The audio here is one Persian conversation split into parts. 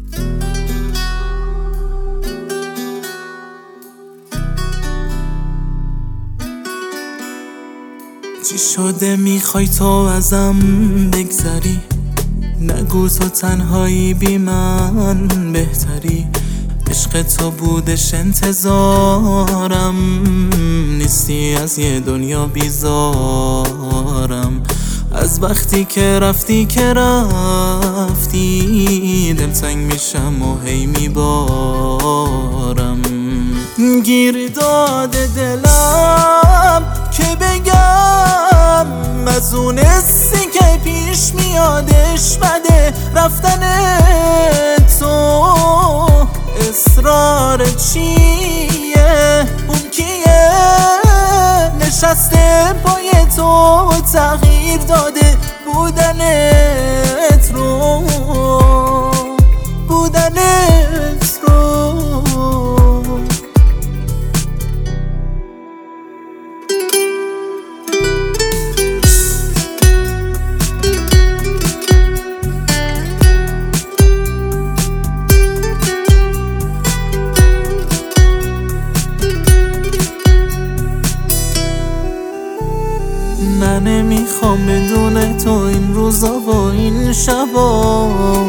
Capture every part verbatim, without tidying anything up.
چی شده میخوای تو ازم بگذری؟ نگو تو تنهایی بی من بهتری. عشق تو بودش انتظارم، نیستی از یه دنیا بیزارم. از وقتی که رفتی که رفتی دلتنگ میشم و هی میبارم. گیر داده دلم که بگم از اون حسی که پیش میادش بده. رفتن تو اصرار چیه؟ اون کیه نشسته پای تو تغییر داده بودنت رو بودنت رو. من نمیخوام بدون تو این روزا و این شبا.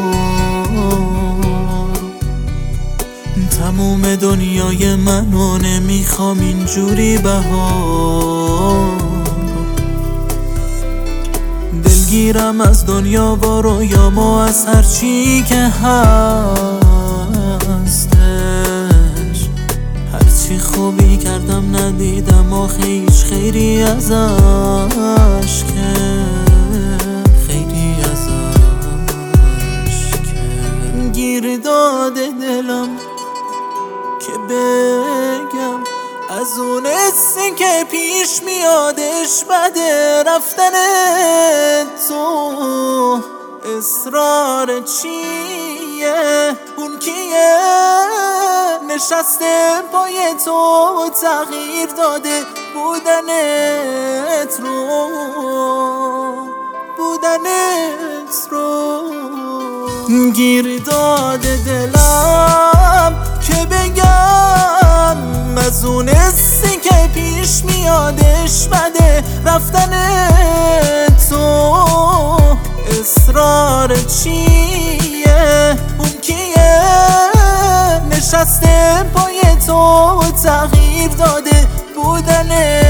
تموم دنیای منو نمیخوام اینجوری بهار. دلگیرم از دنیا و رویام و از هرچی که هستش. هرچی خوبی کردم ندیدم آخه هیچ خیری ازش که خیری ازش که گیر داده دلم که بگم از اون حسی که پیش میادش بده. رفتن تو اصرار چیه؟ اون کیه نشسته پای تو تغییر داده بودنت رو بودنت رو. گیر داده دلم که بگم از اون حسی که پیش میادش بده. رفتن تو اصرار چیه؟ اون کیه نشسته پای تو تغییر داده بودنت